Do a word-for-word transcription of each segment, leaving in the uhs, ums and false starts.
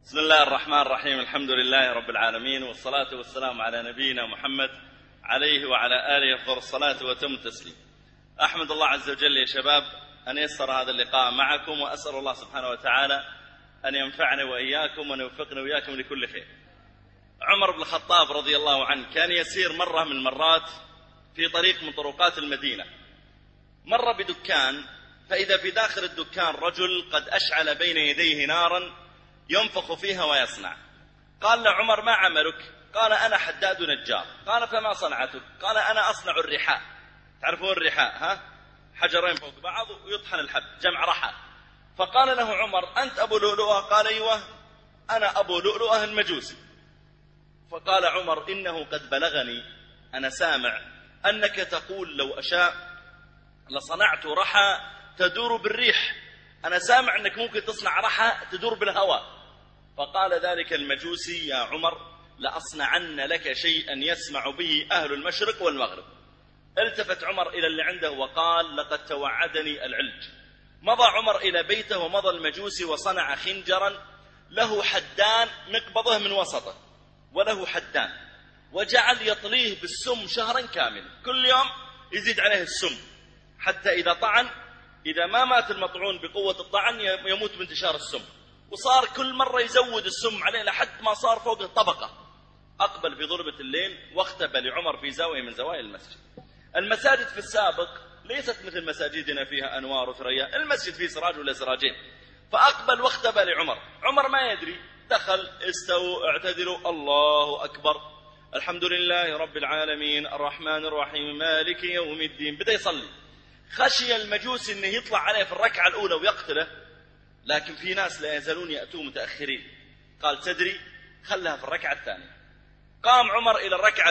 بسم الله الرحمن الرحيم. الحمد لله رب العالمين، والصلاة والسلام على نبينا محمد عليه وعلى آله أفضل الصلاة وتم التسليم. أحمد الله عز وجل يا شباب أن يسر هذا اللقاء معكم، وأسأل الله سبحانه وتعالى أن ينفعني وإياكم وأن يوفقنا وإياكم لكل خير. عمر بن الخطاب رضي الله عنه كان يسير مرة من المرات في طريق من طرقات المدينة، مر بدكان، فإذا في داخل الدكان رجل قد أشعل بين يديه نارا ينفخ فيها ويصنع. قال له عمر: ما عملك؟ قال: أنا حداد نجار. قال: فما صنعتك؟ قال: أنا أصنع الرحاء. تعرفون الرحاء؟ ها؟ حجرين فوق بعض ويطحن الحب، جمع رحى. فقال له عمر: أنت أبو لؤلؤة؟ قال: أيوة أنا أبو لؤلؤة المجوسي. فقال عمر: إنه قد بلغني، أنا سامع أنك تقول لو أشاء لصنعت رحى تدور بالريح. أنا سامع أنك ممكن تصنع رحى تدور بالهواء. فقال ذلك المجوسي: يا عمر لأصنعن لك شيئا يسمع به أهل المشرق والمغرب. التفت عمر إلى اللي عنده وقال: لقد توعدني العلج. مضى عمر إلى بيته، ومضى المجوسي وصنع خنجرا له حدان مقبضه من وسطه وله حدان، وجعل يطليه بالسم شهرا كاملا، كل يوم يزيد عليه السم حتى إذا طعن، إذا ما مات المطعون بقوة الطعن يموت بانتشار السم. وصار كل مرة يزود السم عليه لحد ما صار فوق الطبقة. أقبل في ضربة الليل واختبى لعمر في زاوية من زوايا المسجد. المساجد في السابق ليست مثل مساجدنا فيها أنوار وثريا، المسجد فيه سراج ولا سراجين. فأقبل واختبى لعمر. عمر ما يدري، دخل: استووا اعتدلوا، الله أكبر، الحمد لله رب العالمين الرحمن الرحيم مالك يوم الدين. بدأ يصلي. خشي المجوس أنه يطلع عليه في الركعة الأولى ويقتله، لكن في ناس لا يزالون يأتون متأخرين. قال: تدري، خلها في الركعة الثانية. قام عمر إلى الركعة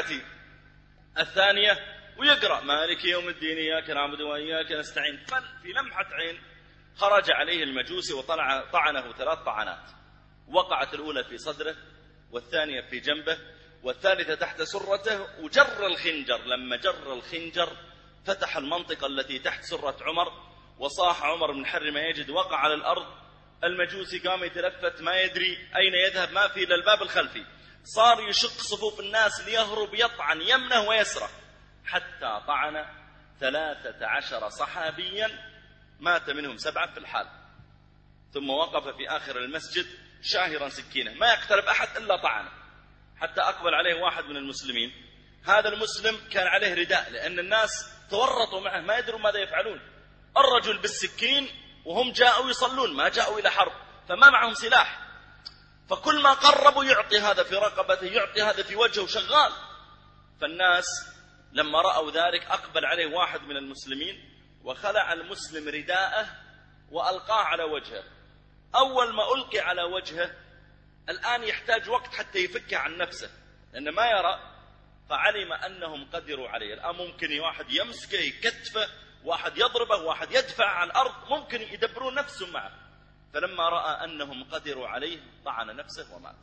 الثانية ويقرأ مالك يوم الدين إياك نعبد وإياك نستعين. في لمحة عين خرج عليه المجوسي وطلع طعنه ثلاث طعنات، وقعت الأولى في صدره، والثانية في جنبه، والثالثة تحت سرته، وجر الخنجر. لما جر الخنجر فتح المنطقة التي تحت سرة عمر، وصاح عمر من حر ما يجد، وقع على الأرض. المجوسي قام يتلفت ما يدري أين يذهب، ما في إلا الباب الخلفي. صار يشق صفوف الناس ليهرب، يطعن يمنه ويسره، حتى طعن ثلاثة عشر صحابيا، مات منهم سبعة في الحال. ثم وقف في آخر المسجد شاهرا سكينه، ما يقترب أحد إلا طعنه، حتى أقبل عليه واحد من المسلمين. هذا المسلم كان عليه رداء، لأن الناس تورطوا معه ما يدروا ماذا يفعلون. الرجل بالسكين وهم جاءوا يصلون، ما جاءوا إلى حرب، فما معهم سلاح. فكل ما قربوا يعطي هذا في رقبته، يعطي هذا في وجهه، شغال. فالناس لما رأوا ذلك أقبل عليه واحد من المسلمين وخلع المسلم رداءه وألقاه على وجهه. أول ما ألقي على وجهه الآن يحتاج وقت حتى يفكه عن نفسه، لأنه ما يرى. فعلم أنهم قدروا عليه. الآن ممكن واحد يمسكه يكتفه، واحد يضربه، واحد يدفع على الأرض، ممكن يدبرون نفسهم معه. فلما رأى أنهم قدروا عليه طعن نفسه ومات.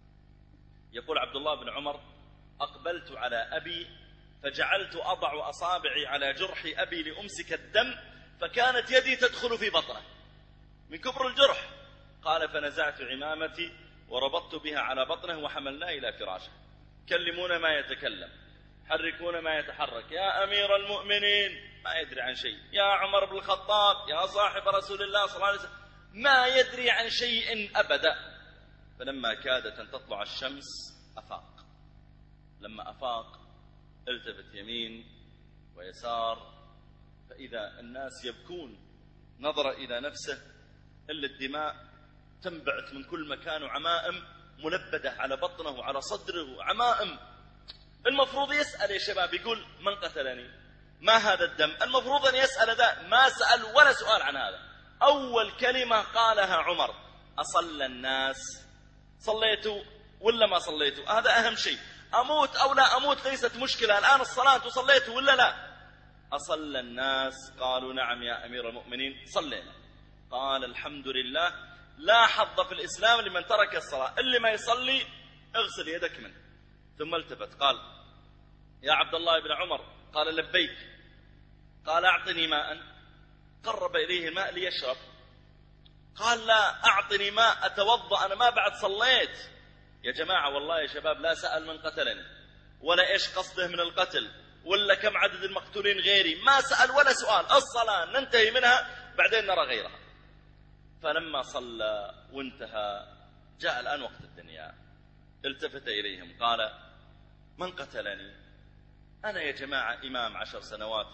يقول عبد الله بن عمر: أقبلت على أبي فجعلت أضع أصابعي على جرح أبي لأمسك الدم، فكانت يدي تدخل في بطنه من كبر الجرح. قال: فنزعت عمامتي وربطت بها على بطنه وحملناه إلى فراشه. كلمون ما يتكلم، حركون ما يتحرك. يا أمير المؤمنين، ما يدري عن شيء. يا عمر بن الخطاب، يا صاحب رسول الله صلى الله عليه وسلم، ما يدري عن شيء أبدا. فلما كادت أن تطلع الشمس أفاق. لما أفاق التفت يمين ويسار، فإذا الناس يبكون. نظر إلى نفسه إلا الدماء تنبعث من كل مكان، وعمائم ملبدة على بطنه وعلى صدره، عمائم. المفروض يسأل يا شباب، يقول: من قتلني؟ ما هذا الدم؟ المفروض أن يسأل ذا، ما سأل ولا سؤال عن هذا. أول كلمة قالها عمر: أصلى الناس؟ صليتوا ولا ما صليتوا؟ هذا أهم شيء. أموت أو لا أموت ليست مشكلة، الآن الصلاة صليتوا ولا لا؟ أصلى الناس؟ قالوا: نعم يا أمير المؤمنين صلينا. قال: الحمد لله، لا حظ في الإسلام لمن ترك الصلاة، اللي ما يصلي اغسل يدك منه. ثم التفت قال: يا عبد الله بن عمر. قال: لبيك. قال: أعطني ماء. قرب إليه الماء ليشرب. قال لا أعطني ماء أتوضأ، أنا ما بعد صليت. يا جماعة والله يا شباب لا سأل من قتلني ولا إيش قصده من القتل ولا كم عدد المقتولين غيري، ما سأل ولا سؤال، الصلاة ننتهي منها بعدين نرى غيرها. فلما صلى وانتهى جاء الآن وقت الدنيا، التفت إليهم قال من قتلني؟ أنا يا جماعة إمام عشر سنوات،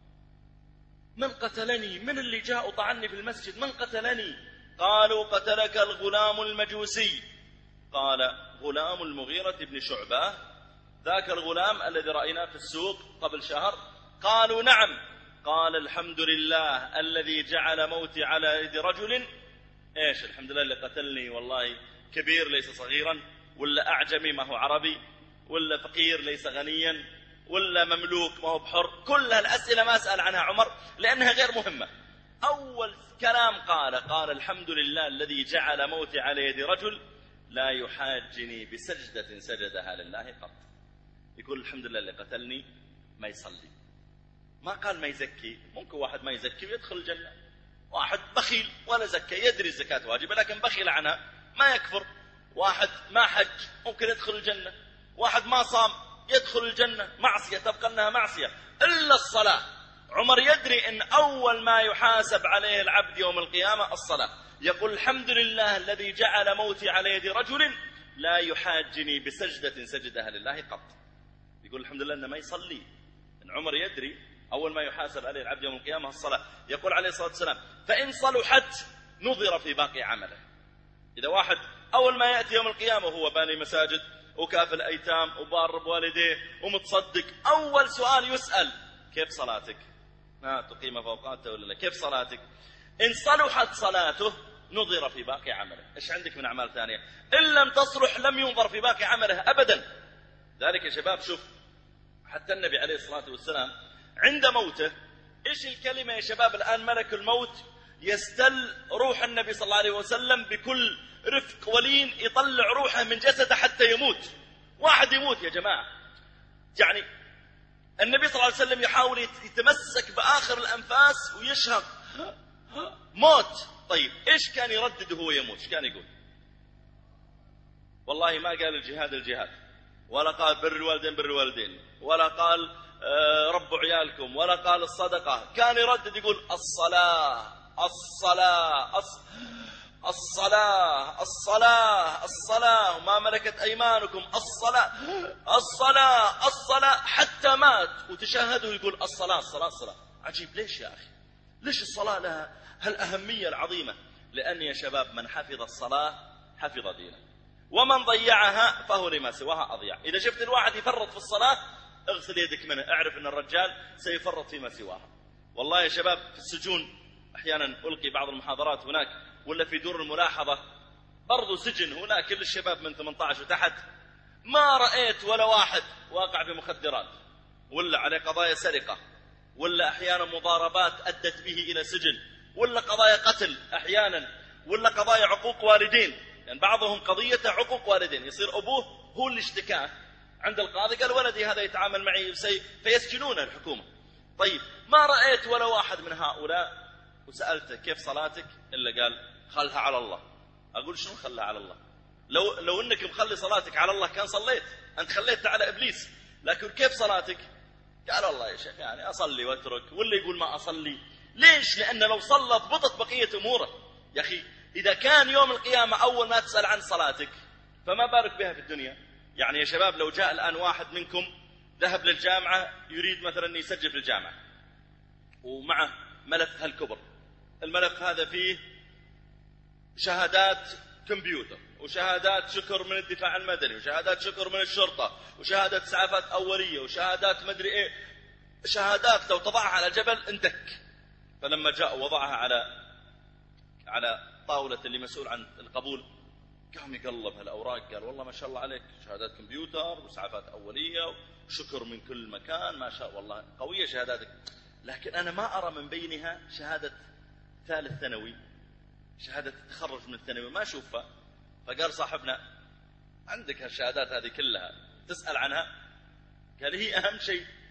من قتلني؟ من اللي جاء وطعني في المسجد؟ من قتلني؟ قالوا قتلك الغلام المجوسي. قال غلام المغيرة بن شعبة، ذاك الغلام الذي رأيناه في السوق قبل شهر؟ قالوا نعم. قال الحمد لله الذي جعل موتي على يد رجل، ايش الحمد لله اللي قتلني والله كبير ليس صغيرا، ولا أعجمي ما هو عربي، ولا فقير ليس غنيا، ولا مملوك ما هو بحر. كل هالأسئلة ما أسأل عنها عمر لأنها غير مهمة. أول كلام قال قال الحمد لله الذي جعل موتي على يد رجل لا يحاجني بسجدة سجدها لله قط. يقول الحمد لله اللي قتلني ما يصلي، ما قال ما يزكي. ممكن واحد ما يزكي ويدخل الجنة، واحد بخيل ولا زكى يدري الزكاة واجبة لكن بخيل عنها ما يكفر. واحد ما حج ممكن يدخل الجنة، واحد ما صام يدخل الجنة، معصية تبقى أنها معصية إلا الصلاة. عمر يدري أن أول ما يحاسب عليه العبد يوم القيامة الصلاة. يقول الحمد لله الذي جعل موتي على يد رجل لا يحاجني بسجدة سجدها لله قط. يقول الحمد لله أنه ما يصلي. إن عمر يدري أول ما يحاسب عليه العبد يوم القيامة الصلاة. يقول عليه الصلاة والسلام فإن صلحت نظر في باقي عمله. إذا واحد أول ما يأتي يوم القيامة وهو باني مساجد وكافل أيتام وبار بوالديه ومتصدق، أول سؤال يسأل كيف صلاتك؟ ما تقيم فوقاته ولا لا؟ كيف صلاتك؟ إن صلحت صلاته نظر في باقي عمله. إيش عندك من أعمال ثانية؟ إن لم تصلح لم ينظر في باقي عمله أبدا. ذلك يا شباب شوف حتى النبي عليه الصلاة والسلام عند موته إيش الكلمة يا شباب الآن؟ ملك الموت يستل روح النبي صلى الله عليه وسلم بكل رفق ولين، يطلع روحه من جسده حتى يموت. واحد يموت يا جماعة، يعني النبي صلى الله عليه وسلم يحاول يتمسك بآخر الأنفاس ويشهق موت. طيب إيش كان يردد وهو يموت؟ إيش كان يقول؟ والله ما قال الجهاد الجهاد، ولا قال بر الوالدين بر الوالدين، ولا قال آه ربوا عيالكم، ولا قال الصدقة. كان يردد يقول الصلاة الصلاة الص... الصلاة الصلاة الصلاة وما ملكت أيمانكم، الصلاة الصلاة الصلاة، حتى مات وتشهده يقول الصلاة الصلاة الصلاة. عجيب، ليش يا أخي؟ ليش الصلاة لها هالأهمية العظيمة؟ لأن يا شباب من حفظ الصلاة حفظ دينه، ومن ضيعها فهو لما سواها أضيع. إذا شفت الواحد يفرط في الصلاة اغسل يدك منه، اعرف أن الرجال سيفرط فيما سواها. والله يا شباب في السجون أحيانا ألقي بعض المحاضرات هناك، ولا في دور الملاحظة برضو سجن هناك كل الشباب من ثمانية عشر وتحت، ما رأيت ولا واحد واقع بمخدرات ولا عليه قضايا سرقة، ولا أحيانا مضاربات أدت به إلى سجن، ولا قضايا قتل أحيانا، ولا قضايا عقوق والدين. يعني بعضهم قضية عقوق والدين، يصير أبوه هو اللي اشتكاه عند القاضي، قال ولدي هذا يتعامل معي فيسجنونه الحكومة. طيب ما رأيت ولا واحد من هؤلاء وسألته كيف صلاتك إلا قال خلها على الله. أقول شنو خلها على الله؟ لو, لو أنك مخلي صلاتك على الله كان صليت، أنت خليتها على إبليس. لكن كيف صلاتك؟ قال الله يا شيخ يعني أصلي واترك، ولا يقول ما أصلي. ليش؟ لأن لو صلى ضبطت بقية أموره. يا أخي إذا كان يوم القيامة أول ما تسأل عن صلاتك فما بارك بها في الدنيا. يعني يا شباب لو جاء الآن واحد منكم ذهب للجامعة يريد مثلا يسجل في الجامعة ومعه ملف هالكبر، الملف هذا فيه شهادات كمبيوتر وشهادات شكر من الدفاع المدني وشهادات شكر من الشرطة وشهادات إسعافات أولية وشهادات مدري إيه، شهادات لو تضعها على جبل اندك. فلما جاء وضعها على على طاولة اللي مسؤول عن القبول قام يقلب هالأوراق، قال والله ما شاء الله عليك، شهادات كمبيوتر وإسعافات أولية وشكر من كل مكان، ما شاء والله قوية شهاداتك، لكن أنا ما أرى من بينها شهادة ثالث ثانوي، شهادة التخرج من الثانوي ما أشوفها. فقال صاحبنا عندك هالشهادات هذه كلها تسأل عنها؟ قال هي أهم شيء،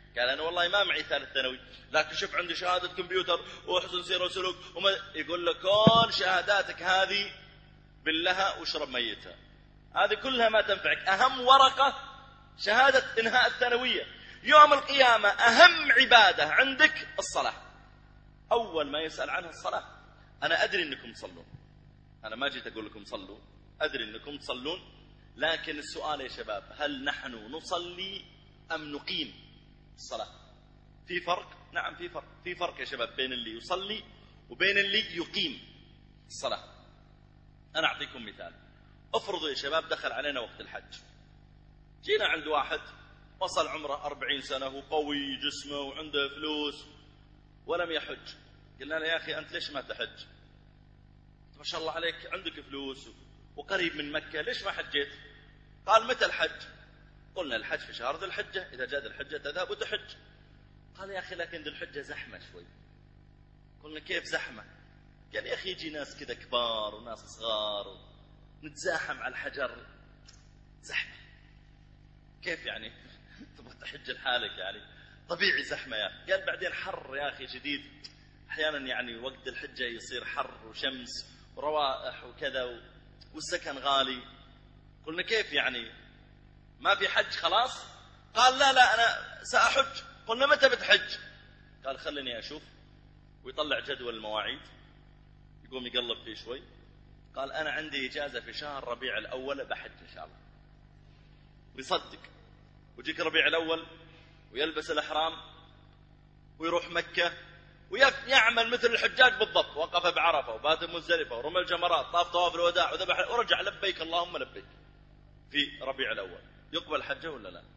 قال أنا والله ما معي ثالث ثانوي، لكن شوف عندي شهادة كمبيوتر وحسن سير وسلوك وما. يقول لك كل شهاداتك هذه باللها واشرب ميتها، هذه كلها ما تنفعك. أهم ورقة شهادة إنهاء الثانوية. يوم القيامة أهم عبادة عندك الصلاة، أول ما يسأل عنها الصلاة. أنا أدري أنكم تصلون، أنا ما جيت أقول لكم صلوا، أدري أنكم تصلون، لكن السؤال يا شباب هل نحن نصلي أم نقيم الصلاة؟ في فرق؟ نعم في فرق. في فرق يا شباب بين اللي يصلي وبين اللي يقيم الصلاة. أنا أعطيكم مثال. افرضوا يا شباب دخل علينا وقت الحج، جينا عند واحد وصل عمره أربعين سنة وقوي جسمه وعنده فلوس ولم يحج. قلنا له يا أخي أنت ليش ما تحج؟ ما شاء الله عليك عندك فلوس وقريب من مكة، ليش ما حجيت؟ قال متى الحج؟ قلنا الحج في شهر ذي الحجة، إذا جاء ذي الحجة تذهب وتحج. قال يا أخي لكن ذي الحجة زحمة شوي. قلنا كيف زحمة؟ قال يا أخي يجي ناس كذا كبار وناس صغار ونتزاحم على الحجر، زحمة. كيف يعني؟ تبغى تحج لحالك يعني؟ طبيعي زحمة يا أخي. قال بعدين حر يا أخي شديد، أحيانا يعني وقت الحجة يصير حر وشمس وروائح وكذا والسكن غالي. قلنا كيف يعني؟ ما في حج خلاص؟ قال لا لا أنا سأحج. قلنا متى بتحج؟ قال خليني أشوف، ويطلع جدول المواعيد، يقوم يقلب فيه شوي. قال أنا عندي إجازة في شهر ربيع الأول بحج إن شاء الله. ويصدق، ويجيك ربيع الأول ويلبس الإحرام ويروح مكة ويعمل مثل الحجاج بالضبط، وقف بعرفة وبات مزدلفة ورمى الجمرات، طاف طواف الوداع وذبح ورجع لبيك اللهم لبيك في ربيع الأول. يقبل حجه ولا لا؟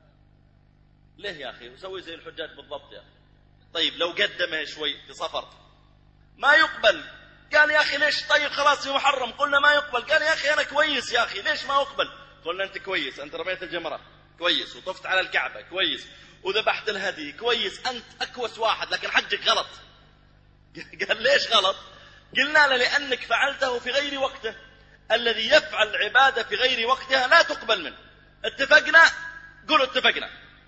ليه يا أخي؟ وسوي زي الحجاج بالضبط يا أخي. طيب لو قدمه شوي في صفر ما يقبل. قال يا أخي ليش؟ طيب خلاص في محرم. قلنا ما يقبل. قال يا أخي أنا كويس يا أخي ليش ما أقبل؟ قلنا أنت كويس، أنت رميت الجمرة كويس وطفت على الكعبة كويس وذبحت الهدي كويس، أنت أكوس واحد، لكن حجك غلط. قال ليش غلط؟ قلنا له لأنك فعلته في غير وقته. الذي يفعل العبادة في غير وقتها لا تقبل منه. اتفقنا؟ قولوا اتفقنا.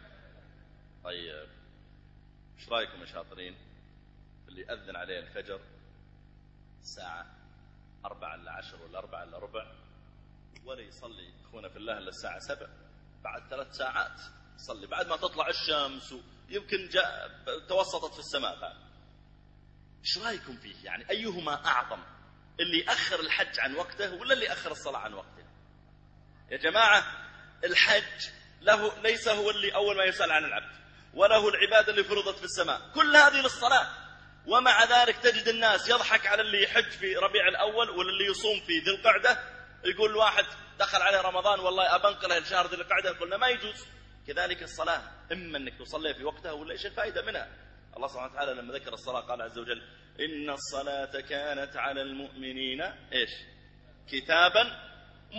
طيب ايش رايكم يا شاطرين اللي أذن عليه الفجر الساعة أربعة إلا عشر ولا أربعة إلا ربع ولا يصلي أخونا في الله إلا الساعة سبع، بعد ثلاث ساعات يصلي بعد ما تطلع الشمس ويمكن جاء توسطت في السماء بعد. ايش رايكم فيه؟ يعني أيهما أعظم، اللي أخر الحج عن وقته ولا اللي أخر الصلاة عن وقته؟ يا جماعة الحج له ليس هو اللي أول ما يسأل عن العبد، وله العبادة اللي فرضت في السماء، كل هذه للصلاة. ومع ذلك تجد الناس يضحك على اللي يحج في ربيع الأول ولا اللي يصوم في ذي القعدة. يقول واحد دخل عليه رمضان والله أبنقله لشهر ذي القعدة، قلنا ما يجوز. كذلك الصلاة إما أنك تصلي في وقتها ولا إيش الفائدة منها؟ الله سبحانه وتعالى لما ذكر الصلاة قال عز وجل إن الصلاة كانت على المؤمنين إيش؟ كتابا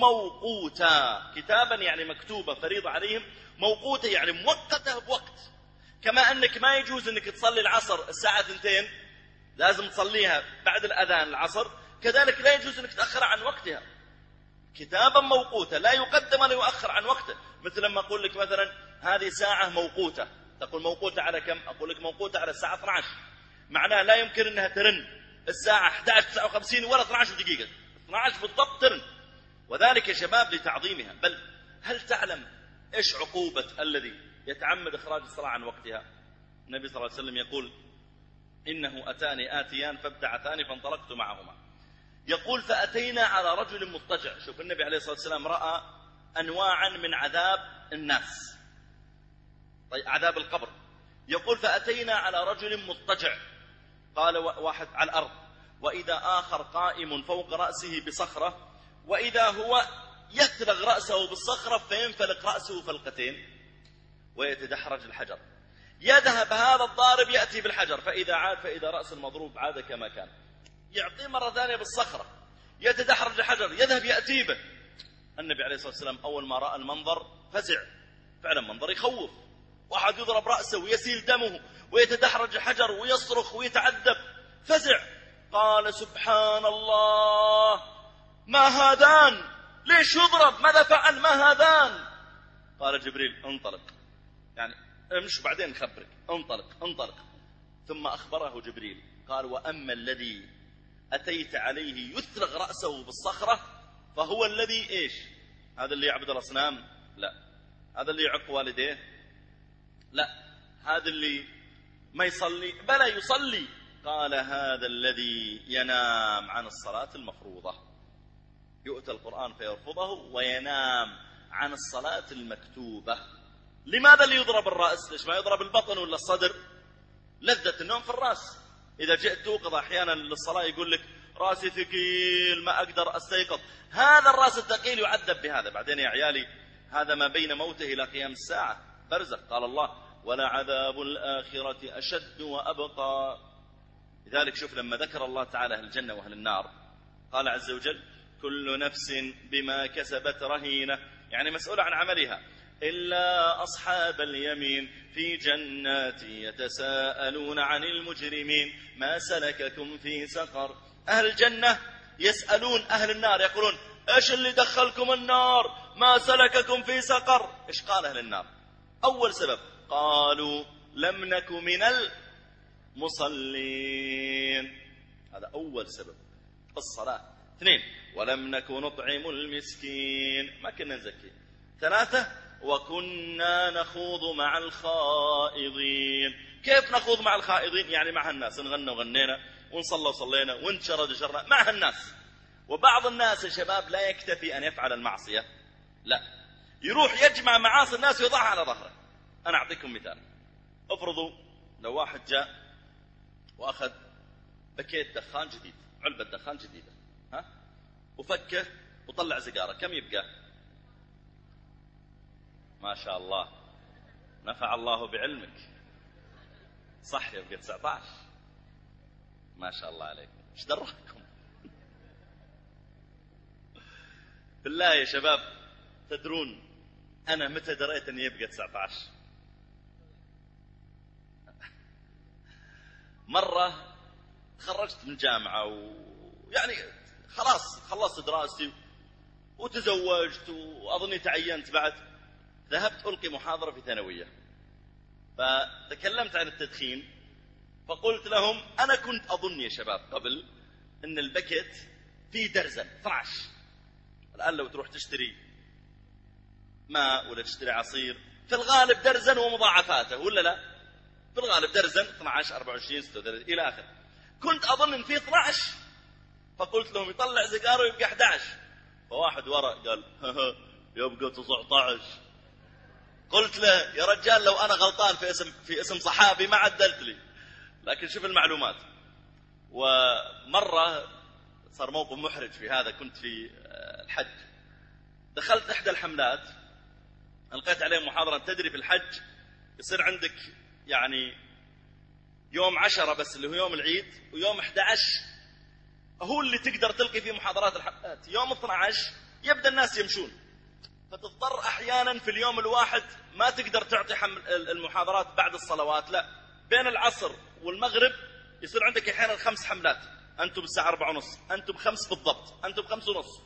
موقوتا. كتابا يعني مكتوبة فريضة عليهم، موقوتة يعني موقتة بوقت. كما أنك ما يجوز أنك تصلي العصر الساعة اثنتين، لازم تصليها بعد الأذان العصر، كذلك لا يجوز أنك تأخر عن وقتها. كتابا موقوتة لا يقدم ولا يؤخر عن وقته. مثل لما أقول لك مثلا هذه ساعة موقوتة، تقول موقوتة على كم؟ أقول لك موقوتة على الساعة اثنتي عشرة، معناه لا يمكن أنها ترن الساعة أحد عشر تسعة وخمسين ولا اثنتي عشرة دقيقة، اثنتي عشرة بالضبط ترن. وذلك يا شباب لتعظيمها. بل هل تعلم إيش عقوبة الذي يتعمد إخراج الصلاة عن وقتها؟ النبي صلى الله عليه وسلم يقول إنه أتاني آتيان فابتعثاني فانطلقت معهما. يقول فأتينا على رجل مضطجع. شوف النبي عليه الصلاة والسلام رأى أنواعا من عذاب الناس، طيب عذاب القبر. يقول فأتينا على رجل مضطجع، قال واحد على الأرض، وإذا آخر قائم فوق رأسه بصخرة، وإذا هو يثلغ رأسه بالصخرة فينفلق رأسه فلقتين ويتدحرج الحجر. يذهب هذا الضارب يأتي بالحجر، فإذا عاد فإذا رأس المضروب عاد كما كان. يعطيه مرة ثانية بالصخرة، يتدحرج الحجر، يذهب يأتي به. النبي عليه الصلاة والسلام أول ما رأى المنظر فزع، فعلا منظر يخوف. واحد يضرب رأسه ويسيل دمه ويتدحرج الحجر ويصرخ ويتعذب، فزع. قال سبحان الله ما هذان؟ ليش يضرب؟ ماذا فعل؟ ما هذان؟ قال جبريل انطلق، يعني امش بعدين نخبرك، انطلق انطلق. ثم أخبره جبريل قال: وأما الذي أتيت عليه يثلغ رأسه بالصخرة فهو الذي إيش؟ هذا اللي يعبد الأصنام؟ لا. هذا اللي يعق والديه؟ لا. هذا اللي ما يصلي؟ بلى يصلي. قال: هذا الذي ينام عن الصلاة المفروضة، يؤتى القرآن فيرفضه وينام عن الصلاة المكتوبة. لماذا اللي يضرب الرأس؟ ليش ما يضرب البطن ولا الصدر؟ لذة النوم في الرأس. إذا جئت توقظ أحيانا للصلاة يقول لك رأسي ثقيل ما أقدر أستيقظ. هذا الرأس الثقيل يعذب بهذا. بعدين يا عيالي هذا ما بين موته إلى قيام الساعة برزخ. قال الله: ولعذاب الآخرة أشد وأبقى. لذلك شوف لما ذكر الله تعالى أهل الجنة وأهل النار قال عز وجل: كل نفس بما كسبت رهينة، يعني مسؤولة عن عملها، إلا أصحاب اليمين في جنات يتساءلون عن المجرمين ما سلككم في سقر. أهل الجنة يسألون أهل النار يقولون: إيش اللي دخلكم النار؟ ما سلككم في سقر؟ إيش قال أهل النار؟ أول سبب قالوا: لم نك من المصلين. هذا أول سبب الصلاة. اثنين: ولم نك نطعم المسكين، ما كنا نزكي. ثلاثة: وكنا نخوض مع الخائضين. كيف نخوض مع الخائضين؟ يعني مع الناس، نغنى وغنينا ونصلى وصلينا ونشرد وشرنا مع الناس. وبعض الناس يا شباب لا يكتفي أن يفعل المعصية، لا، يروح يجمع معاصي الناس ويضعها على ظهره. أنا أعطيكم مثال. افرضوا لو واحد جاء وأخذ بكيت دخان جديد، علبة دخان جديدة، ها، وفكه وطلع سيجارة، كم يبقى؟ ما شاء الله، نفع الله بعلمك، صح، يبقى تسعة عشر. ما شاء الله عليكم، ايش دراكم؟ بالله يا شباب تدرون أنا متى دريت أن يبقى تسعة عشر؟ مرة تخرجت من الجامعة ويعني خلاص خلصت دراستي وتزوجت وأظني تعينت بعد. ذهبت ألقي محاضرة في ثانوية، فتكلمت عن التدخين، فقلت لهم أنا كنت أظن يا شباب قبل أن البكت فيه درزن اثني عشر. الآن لو تروح تشتري ماء ولا تشتري عصير في الغالب درزن ومضاعفاته، ولا لا؟ في الغالب درزن اثني عشر أربعة وعشرين ستة وثلاثين إلى آخره. كنت أظن أن فيه اثني عشر، فقلت لهم يطلع سيجاره ويبقى أحد عشر. فواحد ورا قال يبقى تسعة عشر. قلت له يا رجال لو أنا غلطان في اسم في اسم صحابي ما عدلت لي، لكن شوف المعلومات. ومرة صار موقف محرج في هذا، كنت في الحج، دخلت إحدى الحملات ألقيت عليه محاضرة. تدري في الحج يصير عندك يعني يوم عشرة بس اللي هو يوم العيد، ويوم أحد عشر هو اللي تقدر تلقي فيه محاضرات الحملات. يوم اثني عشر يبدأ الناس يمشون، فتضطر أحيانا في اليوم الواحد ما تقدر تعطي المحاضرات بعد الصلوات، لا، بين العصر والمغرب يصير عندك أحيانا خمس حملات، أنتم الساعة أربعة ونص، أنتم بخمس بالضبط، أنتم بخمس ونص.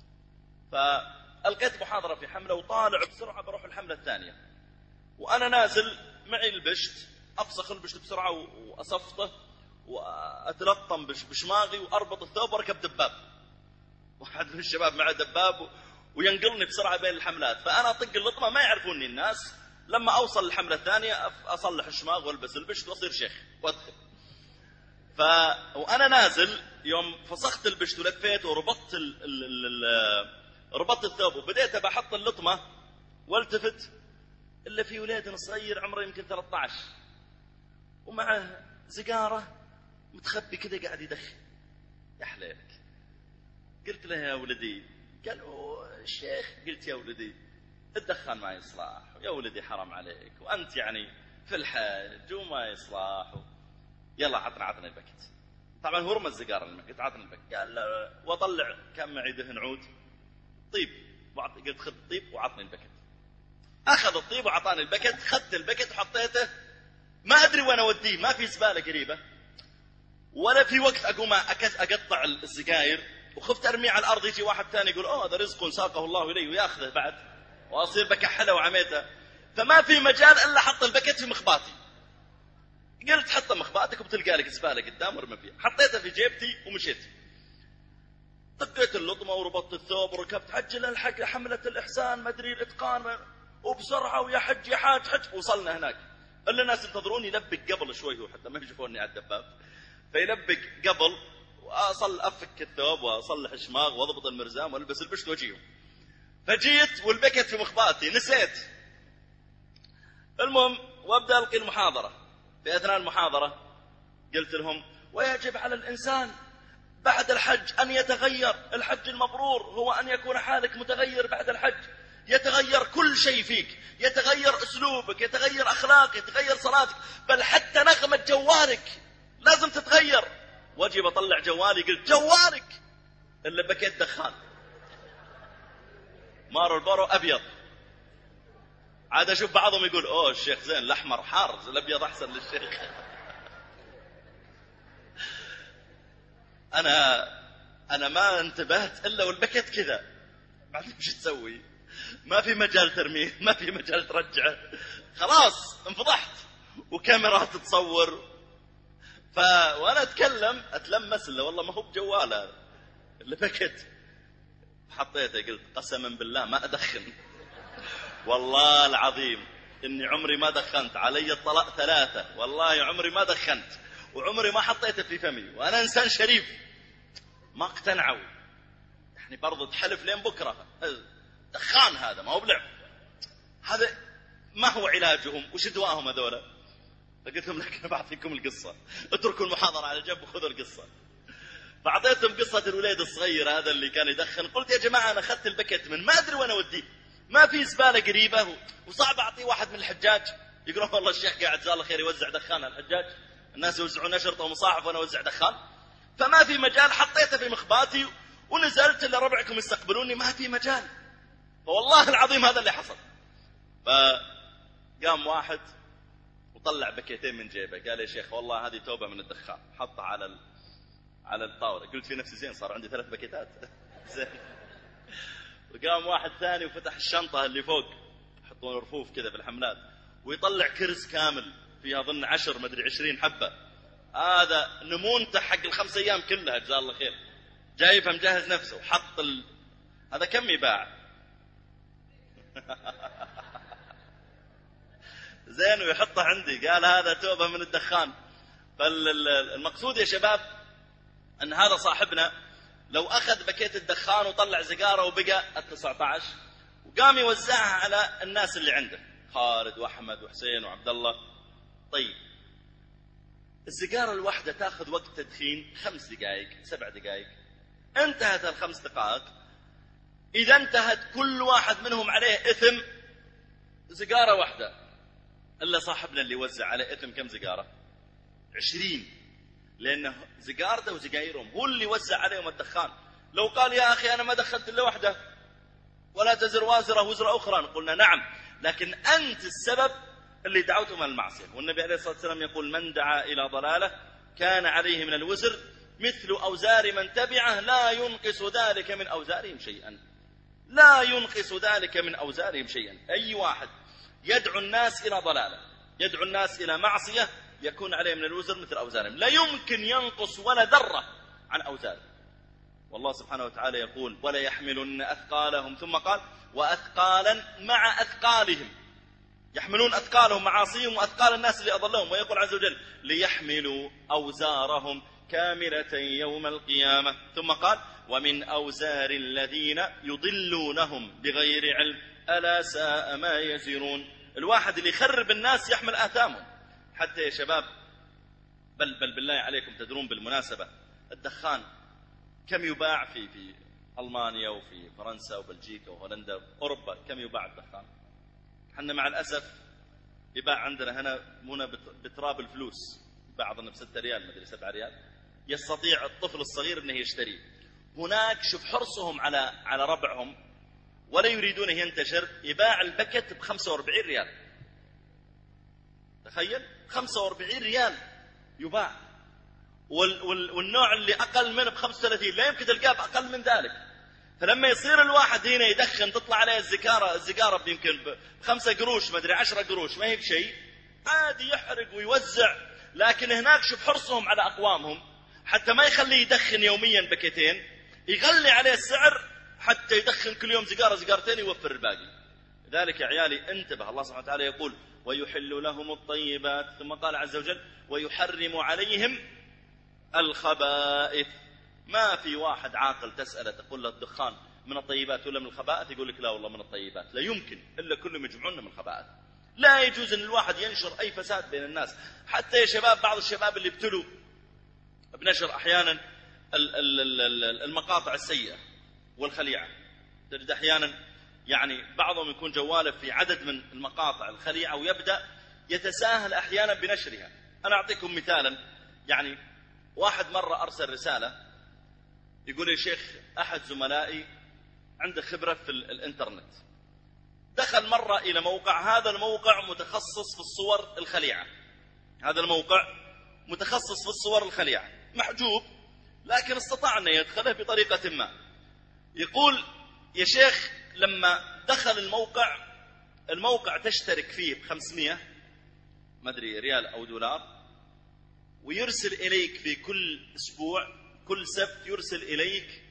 فألقيت محاضرة في حملة وطالع بسرعة بروح الحملة الثانية، وأنا نازل معي البشت، أفسخ البشت بسرعة وأصفطه وأتلطم بشماغي وأربط الثوب وأركب دباب. واحد من الشباب معه دباب وينقلني بسرعة بين الحملات، فأنا أطق اللطمة ما يعرفوني الناس. لما أوصل الحملة الثانية أصلح الشماغ والبس البشت وأصير شيخ وأدخل. ف... وأنا نازل يوم فسخت البشت ولفيت وربطت ال... ال... ال... ربطت الثوب وبديت بحط اللطمة والتفت إلا في ولاد صغير عمره يمكن ثلاثة عشر ومعه سيجارة متخبي كده قاعد يدخن. يا حليلك. قلت له يا ولدي، قالوا الشيخ. قلت يا ولدي الدخان ما يصلح، يا ولدي حرام عليك، وأنت يعني في الحج وما يصلح. يلا عطنا عطنا البكت. طبعا هو رمى السيجارة لما قلت عطنا البكت، قال لا، وطلع كم معي دهن عود طيب، قلت خذ الطيب وعطني البكت. أخذ الطيب وعطاني البكت، خذت البكت وحطيته، ما أدري وين أوديه، ما في زبالة قريبة ولا في وقت أقوم أقطع السجاير، وخفت أرميه على الأرض يجي واحد ثاني يقول أوه هذا رزق ساقه الله إليه ويأخذه بعد، وأصير بكحله وعميته. فما في مجال إلا حط البكت في مخباتي. قلت حط مخباتك وبتلقى لك زبالة قدام ورمى فيها. حطيتها في جيبتي ومشيت. طقيت اللطمة وربطت الثوب وركبت حج الحق حملة الإحسان ما أدري الإتقان وبسرعة ويا حج يا حاج حج. وصلنا هناك إلا الناس ينتظروني يلبك قبل شوي هو حتى ما يشوفوني على الدباب فيلبك قبل وأصل أفك الثوب وأصلح الشماغ وأضبط المرزام وألبس البشت وأجيهم. فجيت والبكت في مخباتي نسيت. المهم وأبدأ ألقي المحاضرة. في أثناء المحاضرة قلت لهم ويجب على الإنسان بعد الحج أن يتغير. الحج المبرور هو أن يكون حالك متغير بعد الحج. يتغير كل شيء فيك، يتغير أسلوبك، يتغير أخلاقك، يتغير صلاتك، بل حتى نغمة جوالك لازم تتغير. واجي بطلع جوالي قلت جوالك اللي بكيت دخان. مارو البارو أبيض. عاد أشوف بعضهم يقول أوه الشيخ زين الأحمر حار الأبيض أحسن للشيخ. أنا أنا ما انتبهت إلا والبكت كذا. بعدين وش تسوي؟ ما في مجال ترميه، ما في مجال ترجعه، خلاص انفضحت وكاميرا تتصور. ف وأنا أتكلم أتلمس إلا والله ما هو بجواله اللي بكت. حطيته قلت قسما بالله ما أدخن، والله العظيم إني عمري ما دخنت، علي الطلاق ثلاثة، والله عمري ما دخنت وعمري ما حطيته في فمي وأنا إنسان شريف. ما اقتنعوا يعني برضو تحلف لين بكرة دخان هذا ما هو بلعب. هذا ما هو علاجهم وش دواهم هذولا؟ فقلت لهم لكن بعطيكم القصة، اتركوا المحاضرة على جنب وخذوا القصة. فأعطيتهم قصة الوليد الصغير هذا اللي كان يدخن. قلت يا جماعة أنا أخذت البكت من ما أدري وين أوديه، ما في زبالة قريبة وصعب أعطيه واحد من الحجاج يقولون والله الشيخ قاعد جزاه الله خير يوزع دخان على الحجاج، الناس يوزعون نشرطة ومصاحف وأنا أوزع دخان. فما في مجال، حطيته في مخباتي ونزلت إلا ربعكم يستقبلوني، ما في مجال. فوالله العظيم هذا اللي حصل. فقام واحد وطلع بكيتين من جيبه قال يا شيخ والله هذه توبة من الدخان، حطها على ال... على الطاولة. قلت في نفسي زين صار عندي ثلاث بكيتات زين. وقام واحد ثاني وفتح الشنطة اللي فوق يحطون رفوف كذا في الحملات ويطلع كرز كامل فيها ظن عشر مدري عشرين حبة. هذا نمونته حق الخمس أيام كلها جزاه الله خير، جايبها مجهز نفسه وحط ال... هذا كم يباع زين ويحطه عندي. قال هذا توبة من الدخان. فالمقصود يا شباب أن هذا صاحبنا لو أخذ بكيت الدخان وطلع زقارة وبقى التسعة عشر وقام يوزعها على الناس اللي عنده خالد وأحمد وحسين وعبد الله. طيب الزقارة الواحدة تأخذ وقت تدخين خمس دقائق سبع دقائق. انتهت الخمس دقائق، إذا انتهت كل واحد منهم عليه إثم زقارة واحدة. إلا صاحبنا اللي وزع عليه إثم كم زقارة؟ عشرين، لأنه زقارته وزقايرهم هو اللي وزع عليهم الدخان. لو قال يا أخي أنا ما دخلت إلا واحدة ولا تزر وازرة وزر أخرى قلنا نعم، لكن أنت السبب اللي دعوتهم المعصية. والنبي عليه الصلاة والسلام يقول من دعا إلى ضلالة كان عليه من الوزر مثل أوزار من تبعه لا ينقص ذلك من أوزارهم شيئا، لا ينقص ذلك من أوزارهم شيئا. أي واحد يدعو الناس إلى ضلالة يدعو الناس إلى معصية يكون عليه من الوزر مثل أوزارهم، لا يمكن ينقص ولا ذرة عن أوزارهم. والله سبحانه وتعالى يقول ولا يحملن أثقالهم، ثم قال وأثقالا مع أثقالهم، يحملون أثقالهم معاصيهم وأثقال الناس اللي أضلهم. ويقول عز وجل ليحملوا أوزارهم كاملة يوم القيامة. ثم قال ومن أوزار الذين يضلونهم بغير علم ألا ساء ما يزرون. الواحد اللي يخرب الناس يحمل آثامهم. حتى يا شباب بل بل بالله عليكم تدرون بالمناسبة الدخان كم يباع في في ألمانيا وفي فرنسا وبلجيكا وهولندا وأوروبا؟ كم يباع الدخان؟ حنا مع الأسف يباع عندنا هنا هنا بتراب الفلوس، يباع أظن بستة ريال مدري سبعة ريال، يستطيع الطفل الصغير أنه يشتريه. هناك شوف حرصهم على على ربعهم ولا يريدونه ينتشر، يباع البكت بخمسة وأربعين ريال. تخيل خمسة وأربعين ريال يباع، وال وال والنوع اللي أقل منه بخمسة وثلاثين، لا يمكن تلقاه بأقل من ذلك. فلما يصير الواحد هنا يدخن تطلع عليه الزكارة الزكارة يمكن بخمسة قروش ما أدري عشرة قروش ما هي بشيء، عادي يحرق ويوزع. لكن هناك شوف حرصهم على أقوامهم حتى ما يخليه يدخن يوميا بكتين، يغلي عليه السعر حتى يدخن كل يوم زكارة زكارتين يوفر الباقي. لذلك يا عيالي انتبه، الله سبحانه وتعالى يقول ويحل لهم الطيبات، ثم قال عز وجل ويحرم عليهم الخبائث. ما في واحد عاقل تسأله تقول له الدخان من الطيبات ولا من الخبائث يقول لك لا والله من الطيبات، لا يمكن، إلا كلهم يجمعون من الخبائث. لا يجوز أن الواحد ينشر أي فساد بين الناس. حتى يا شباب بعض الشباب اللي ابتلوا بنشر أحيانا المقاطع السيئة والخليعة، تجد أحيانا يعني بعضهم يكون جواله في عدد من المقاطع الخليعة ويبدأ يتساهل أحيانا بنشرها. أنا أعطيكم مثالا، يعني واحد مرة أرسل رسالة يقول يا شيخ أحد زملائي عنده خبرة في الإنترنت، دخل مرة إلى موقع، هذا الموقع متخصص في الصور الخليعة، هذا الموقع متخصص في الصور الخليعة محجوب، لكن استطاع أن يدخله بطريقة ما. يقول يا شيخ لما دخل الموقع، الموقع تشترك فيه بخمسمائة ما أدري ريال أو دولار، ويرسل إليك في كل أسبوع كل سبت يرسل إليك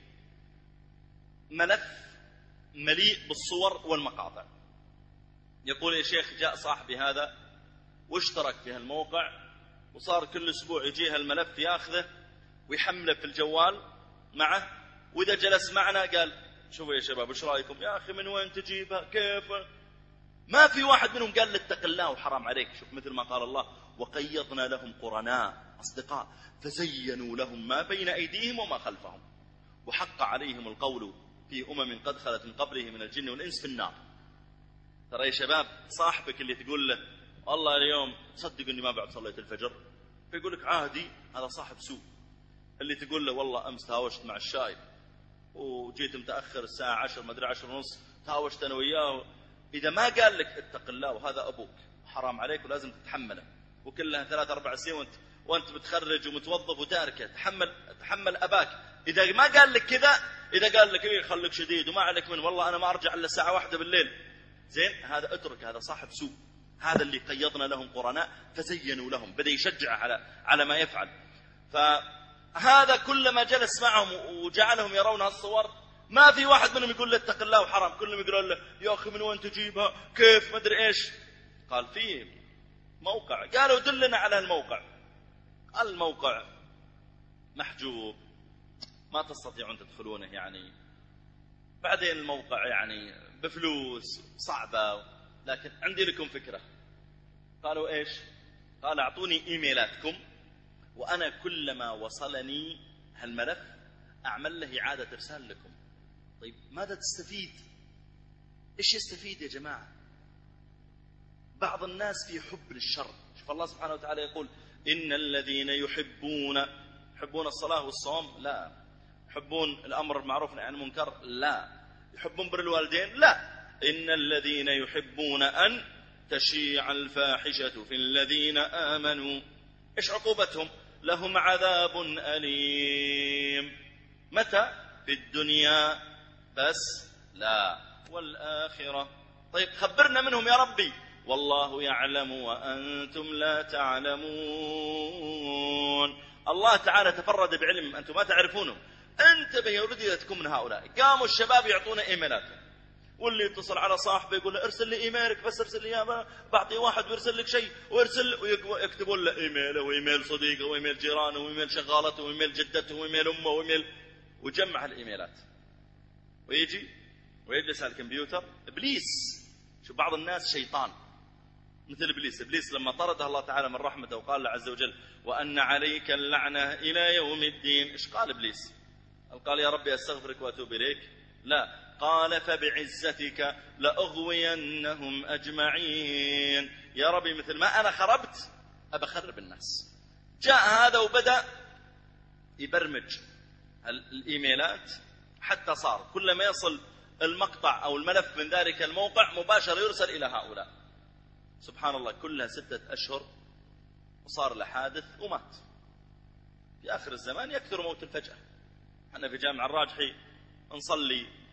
ملف مليء بالصور والمقاطع. يقول يا شيخ جاء صاحبي هذا واشترك في هالموقع، وصار كل أسبوع يجيه الملف ياخذه ويحمله في الجوال معه، وإذا جلس معنا قال شوفوا يا شباب ايش رايكم؟ يا أخي من وين تجيبها؟ كيف؟ ما في واحد منهم قال اتق الله وحرام عليك. شوف مثل ما قال الله وقيضنا لهم قرناء أصدقاء فزينوا لهم ما بين أيديهم وما خلفهم وحق عليهم القول في أمم قد خلت من قبله من الجن والإنس في النار. ترى يا شباب صاحبك اللي تقول له والله اليوم تصدق أني ما بعد صليت الفجر، فيقول لك عادي، هذا صاحب سوء. اللي تقول له والله أمس تهاوشت مع الشايب وجيت متأخر الساعة عشر ما أدري عشر ونص تهاوشت أنا وياه، إذا ما قال لك اتق الله وهذا أبوك حرام عليك ولازم تتحمله، وكلها ثلاث أربع سنين وانت وانت متخرج ومتوظف وتاركه، تحمل تحمل أباك. إذا ما قال لك كذا، إذا قال لك إيه خليك شديد وما عليك من والله أنا ما أرجع إلا الساعة واحدة بالليل، زين هذا اترك، هذا صاحب سوء. هذا اللي قيضنا لهم قرناء فزينوا لهم، بدأ يشجع على على ما يفعل. فهذا كلما جلس معهم وجعلهم يرون هالصور ما في واحد منهم يقول له اتق الله وحرام، كلهم يقولون له يا أخي من وين تجيبها؟ كيف؟ ما أدري إيش. قال في موقع، قالوا دلنا على الموقع. الموقع محجوب ما تستطيعون تدخلونه، يعني بعدين الموقع يعني بفلوس صعبة، لكن عندي لكم فكرة. قالوا إيش؟ قال أعطوني إيميلاتكم وأنا كلما وصلني هالملف أعمل له إعادة إرسال لكم. طيب ماذا تستفيد؟ إيش يستفيد يا جماعة؟ بعض الناس في حب للشر. شوف الله سبحانه وتعالى يقول إن الذين يحبون يحبون الصلاة والصوم، لا. يحبون الأمر بالمعروف والنهي عن المنكر، لا. يحبون بر الوالدين، لا. إن الذين يحبون أن تشيع الفاحشة في الذين آمنوا، إيش عقوبتهم؟ لهم عذاب أليم. متى؟ في الدنيا بس، لا والآخرة. طيب خبرنا منهم يا ربي. والله يعلم وأنتم لا تعلمون. الله تعالى تفرد بعلم أنتم ما تعرفونه. انتبه يا ولدي إذا تكون من هؤلاء. قاموا الشباب يعطونا إيميلاتهم، واللي يتصل على صاحبه يقول له ارسل لي إيميلك، بس ارسل لي إياه، بعطي واحد ويرسل لك شيء ويرسل، ويكتبون له إيميله وإيميل صديقه وإيميل جيرانه وإيميل شغالته وإيميل جدته وإيميل أمه وإيميل، وجمع الإيميلات ويجي ويجلس على الكمبيوتر. إبليس، شو بعض الناس شيطان مثل إبليس. إبليس لما طرده الله تعالى من رحمته وقال له عز وجل وأن عليك اللعنة إلى يوم الدين، إيش قال إبليس؟ قال يا ربي أستغفرك وأتوب إليك؟ لا، قال فبعزتك لأغوينهم أجمعين. يا ربي مثل ما أنا خربت أبى أخرب الناس. جاء هذا وبدأ يبرمج الإيميلات حتى صار كلما يصل المقطع أو الملف من ذلك الموقع مباشرة يرسل إلى هؤلاء. سبحان الله، كلها ستة أشهر وصار له حادث ومات. في آخر الزمان يكثر موت الفجأة. أنا في جامع الراجحي نصلي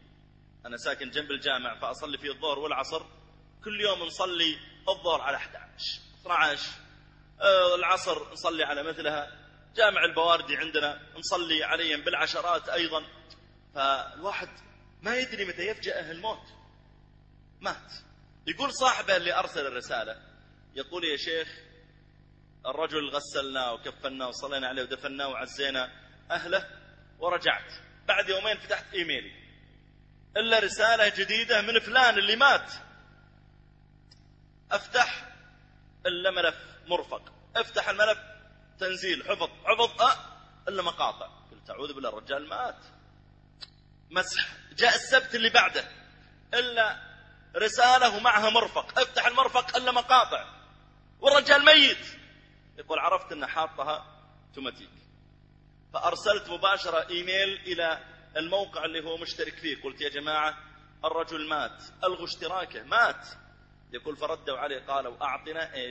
أنا ساكن جنب الجامع فأصلي فيه الظهر والعصر، كل يوم نصلي الظهر على أحد عشر اثنا عشر، العصر نصلي على مثلها، جامع البواردي عندنا نصلي عليهم بالعشرات أيضا. فالواحد ما يدري متى يفجأه الموت. مات. يقول صاحبه اللي أرسل الرسالة، يقول يا شيخ الرجل غسلناه وكفناه وصلينا عليه ودفناه وعزينا أهله ورجعت، بعد يومين فتحت إيميلي إلا رسالة جديدة من فلان اللي مات. أفتح إلا ملف مرفق، افتح الملف تنزيل حفظ حفظ أه إلا مقاطع. قلت أعوذ بالله الرجال مات. مسح. جاء السبت اللي بعده إلا رسالة ومعها مرفق، افتح المرفق إلا مقاطع والرجال ميت. يقول عرفت أن حاطها توماتيك، فأرسلت مباشرة إيميل إلى الموقع اللي هو مشترك فيه، قلت يا جماعة الرجل مات، ألغوا اشتراكه، مات. يقول فردوا عليه قالوا أعطنا إيش؟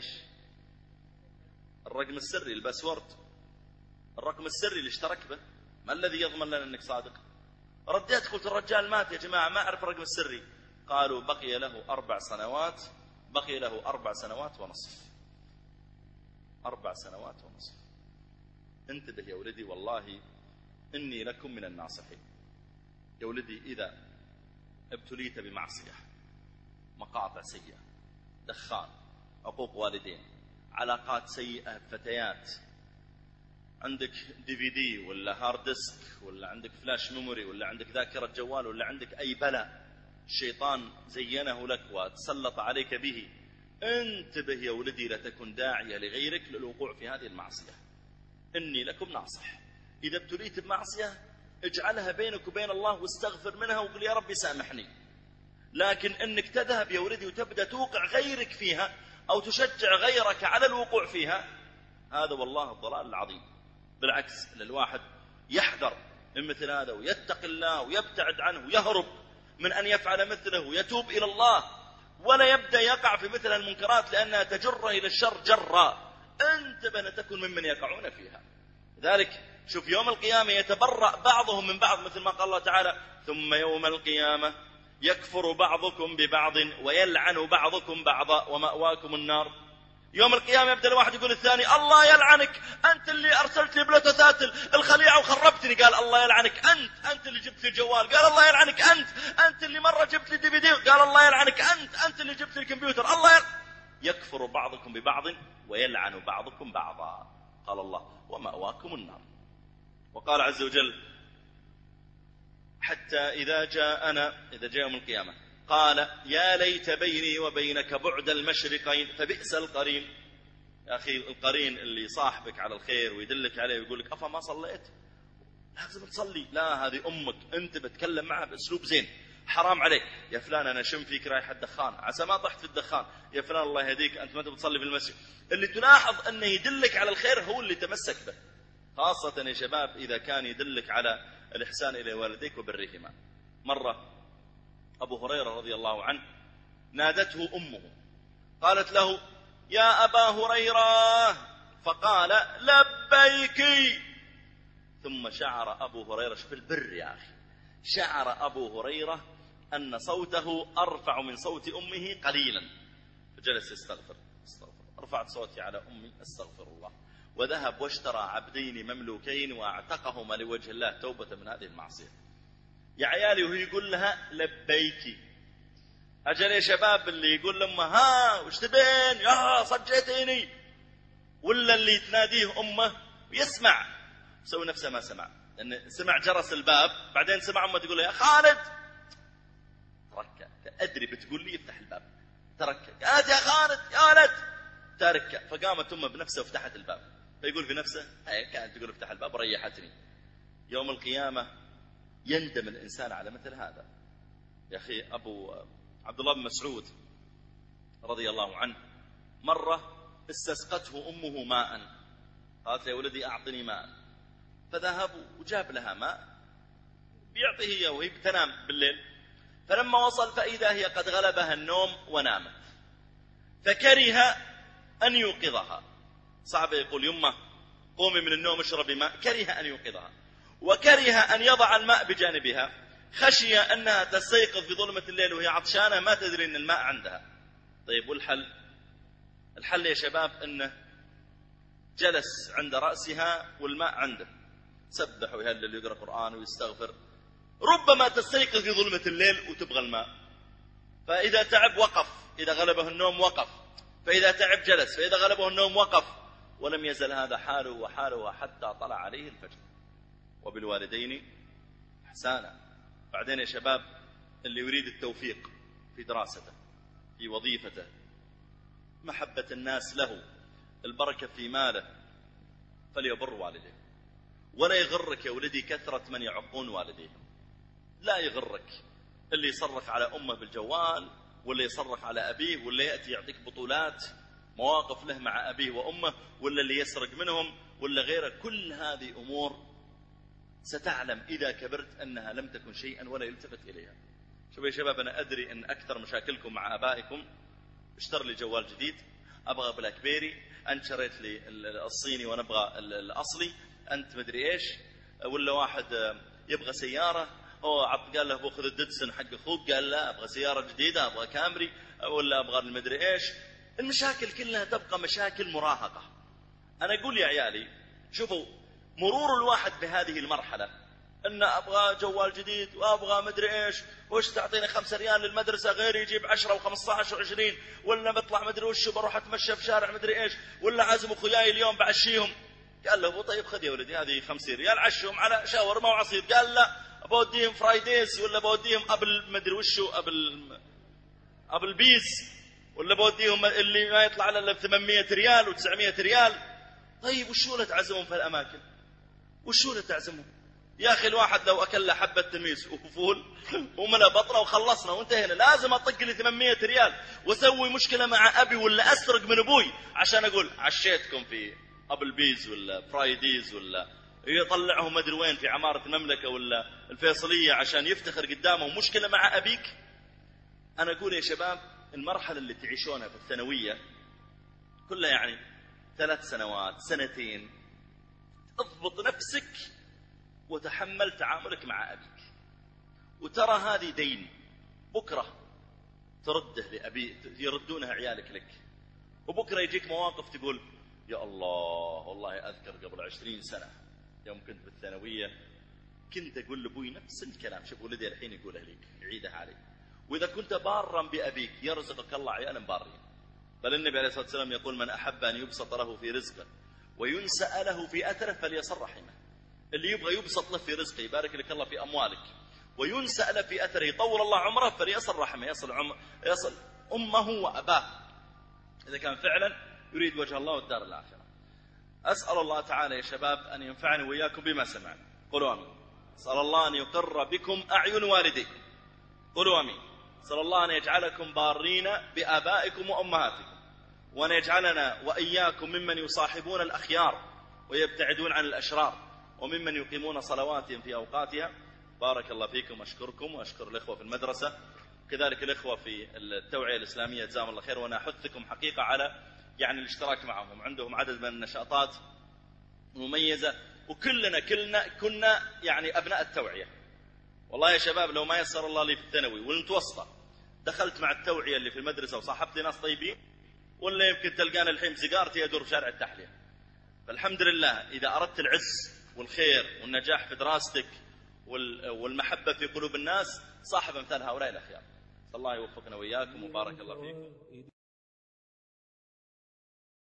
الرقم السري، الباسورد، الرقم السري اللي اشترك به، ما الذي يضمن لنا أنك صادق؟ رديت قلت الرجال مات يا جماعة، ما أعرف الرقم السري. قالوا بقي له أربع سنوات، بقي له أربع سنوات ونصف، أربع سنوات ونصف. انتبه يا ولدي، والله إني لكم من الناصحين. يا ولدي إذا ابتليت بمعصية، مقاطع سيئة، دخان، عقوق والدين، علاقات سيئة، فتيات، عندك دي في دي ولا هارد ديسك ولا عندك فلاش ميموري ولا عندك ذاكرة جوال ولا عندك أي بلاء الشيطان زينه لك وتسلط عليك به، انتبه يا ولدي لا تكن داعية لغيرك للوقوع في هذه المعصية. إني لكم ناصح. إذا ابتليت بمعصية اجعلها بينك وبين الله واستغفر منها وقل يا ربي سامحني. لكن انك تذهب يا ولدي وتبدأ توقع غيرك فيها أو تشجع غيرك على الوقوع فيها، هذا والله الضلال العظيم. بالعكس الواحد يحذر من مثل هذا ويتق الله ويبتعد عنه ويهرب من أن يفعل مثله ويتوب إلى الله، ولا يبدأ يقع في مثل المنكرات لأنها تجر إلى الشر جرا. انتبه لا تكن ممن يقعون فيها. ذلك شوف يوم القيامة يتبرأ بعضهم من بعض، مثل ما قال الله تعالى ثم يوم القيامة يكفر بعضكم ببعض ويلعن بعضكم بعضا ومأواكم النار. يوم القيامة يبدأ الواحد يقول الثاني الله يلعنك، أنت اللي أرسلت لي بلوتوثات الخليعة وخربتني. قال الله يلعنك أنت، أنت اللي جبت لي الجوال. قال الله يلعنك أنت، أنت اللي مرة جبت لي دي في دي. قال الله يلعنك أنت، أنت اللي جبت لي الكمبيوتر. الله يل... يكفر بعضكم ببعض ويلعن بعضكم بعضا. قال الله ومأواكم النار. وقال عز وجل حتى إذا جاءنا، إذا جاء يوم القيامة قال يا ليت بيني وبينك بعد المشرقين فبئس القرين. يا أخي القرين اللي صاحبك على الخير ويدلك عليه ويقول لك أفا ما صليت لازم تصلي، لا هذه أمك، أنت بتكلم معها بأسلوب زين. حرام عليك يا فلان أنا شم فيك رايحة الدخان، عسى ما طحت في الدخان. يا فلان الله يهديك أنت ما بتصلي في المسجد. اللي تلاحظ أنه يدلك على الخير هو اللي تمسك به، خاصة يا شباب إذا كان يدلك على الإحسان إلى والديك وبرهما. مرة أبو هريرة رضي الله عنه نادته أمه قالت له يا أبا هريرة، فقال لبيك. ثم شعر أبو هريرة، شوف البر يا أخي، شعر أبو هريرة أن صوته أرفع من صوت أمه قليلا، فجلس يستغفر استغفر رفعت صوتي على أمي استغفر الله، وذهب واشترى عبدين مملوكين واعتقهما لوجه الله توبة من هذه المعصية. يا عيالي وهي يقول لها لبيك. أجل يا شباب اللي يقول لما ها وش تبين يا صجيتيني، ولا اللي تناديه أمه ويسمع وسوي نفسه ما سمع، لأن سمع جرس الباب بعدين سمع أمه تقول له يا خالد تركه، أدري بتقول لي افتح الباب، تركه قالت يا خالد يا ولد تركه، فقامت أمه بنفسه وفتحت الباب، فيقول في نفسه هي كانت تقول افتح الباب ريحتني. يوم القيامة يندم الإنسان على مثل هذا. يا أخي أبو عبد الله بن مسعود رضي الله عنه مرة استسقته أمه ماء، قالت يا ولدي أعطني ماء، فذهب وجاب لها ماء بيعطيه إياه وهي بتنام بالليل، فلما وصل فإذا هي قد غلبها النوم ونامت، فكره أن يوقظها. صعب يقول يمه قومي من النوم اشربي ماء، كره أن يوقظها وكره أن يضع الماء بجانبها، خشية أنها تستيقظ في ظلمة الليل وهي عطشانة ما تدري أن الماء عندها. طيب والحل؟ الحل يا شباب أنه جلس عند رأسها والماء عنده، سبح ويهلل ويقرأ قرآن ويستغفر. ربما تستيقظ في ظلمة الليل وتبغى الماء، فإذا تعب وقف، إذا غلبه النوم وقف، فإذا تعب جلس، فإذا غلبه النوم وقف، ولم يزل هذا حاله وحاله حتى طلع عليه الفجر. وبالوالدين إحسانا. بعدين يا شباب اللي يريد التوفيق في دراسته، في وظيفته، محبة الناس له، البركة في ماله، فليبر والديه. ولا يغرك يا ولدي كثرة من يعقون والديهم، لا يغرك اللي يصرخ على أمه بالجوال، ولا يصرخ على أبيه، ولا يأتي يعطيك بطولات مواقف له مع أبيه وأمه، ولا اللي يسرق منهم، ولا غيره. كل هذه أمور ستعلم إذا كبرت أنها لم تكن شيئا ولا يلتفت إليها. شوف يا شباب، أنا أدري أن أكثر مشاكلكم مع آبائكم، اشتر لي جوال جديد، أبغى بلاك بيري، أنت شريت لي الصيني وأنا أبغى الأصلي، أنت مدري إيش. ولا واحد يبغى سيارة، هو قال له أبغى خذ الديدسون حق أخوك، قال لا أبغى سيارة جديدة، أبغى كامري، ولا أبغى المدري إيش. المشاكل كلها تبقى مشاكل مراهقة. أنا أقول يا عيالي شوفوا، مرور الواحد بهذه المرحلة أن أبغى جوال جديد وأبغى مدري إيش، وش تعطيني خمسة ريال للمدرسة، غير يجيب عشرة وخمسة عشر وعشرين، ولا بطلع مدري وش بروح أتمشى في شارع مدري إيش، ولا عازم أخوياي اليوم بعشيهم. قال له طيب خذ يا ولدي هذه خمسين ريال عشهم على شاورما وعصير. قال لا بوديهم فرايديز، ولا بوديهم قبل مدري وشو، قبل قبل بيس، ولا بوديهم اللي ما يطلع الا ثمانمائة ريال وتسعمائة ريال. طيب وشو اللي تعزمهم في الأماكن؟ وشو اللي تعزمهم يا أخي؟ الواحد لو أكل حبة تميس وفول وملا بطرة وخلصنا وانتهينا. لازم أطق لي ثمانمائة ريال وأسوي مشكلة مع أبي، ولا أسرق من أبوي عشان أقول عشيتكم في أبل بيز ولا فرايديز، ولا يطلعهم مدري وين في عمارة المملكة ولا الفيصلية عشان يفتخر قدامه. مشكلة مع أبيك. أنا أقول يا شباب المرحلة اللي تعيشونها في الثانوية كلها يعني ثلاث سنوات سنتين، اضبط نفسك وتحمل تعاملك مع أبيك، وترى هذه دين بكرة ترده لأبي، يردونها عيالك لك. وبكرة يجيك مواقف تقول يا الله والله أذكر قبل عشرين سنة يوم كنت بالثانوية كنت أقول لأبوي نفس الكلام. شوف ولدي الحين يقوله لك، يعيدها عليك. وإذا كنت بارا بأبيك يرزقك الله عيالا بارين. بل النبي عليه الصلاة والسلام يقول من أحب أن يبسط له في رزقه وينسأ له في أثره فليصل رحمه. اللي يبغى يبسط له في رزقه، يبارك لك الله في أموالك، وينسأ له في أثره، يطول الله عمره، فليصل رحمه، يصل عمر، يصل أمه وأباه إذا كان فعلا يريد وجه الله والدار الآخرة. أسأل الله تعالى يا شباب أن ينفعني وإياكم بما سمعنا. قولوا آمين. أسأل الله أن يقر بكم أعين والديكم. قولوا آمين. أسأل الله أن يجعلكم بارين بآبائكم وأمهاتكم، وأن يجعلنا وإياكم ممن يصاحبون الأخيار ويبتعدون عن الأشرار، وممن يقيمون صلواتهم في أوقاتها. بارك الله فيكم. أشكركم وأشكر الإخوة في المدرسة، كذلك الإخوة في التوعية الإسلامية جزاهم الله خير. وأنا أحثكم حقيقة على يعني الاشتراك معهم، عندهم عدد من النشاطات مميزة، وكلنا كلنا كنا يعني أبناء التوعية. والله يا شباب لو ما يسر الله لي في الثانوي والمتوسطة دخلت مع التوعية اللي في المدرسة وصاحبت ناس طيبين، ولا يمكن تلقانا الحين بسيجارتي يدور في شارع التحلية. فالحمد لله إذا أردت العز والخير والنجاح في دراستك والمحبة في قلوب الناس صاحب مثال هؤلاء الأخيار. الله يوفقنا وإياكم وبارك الله فيكم.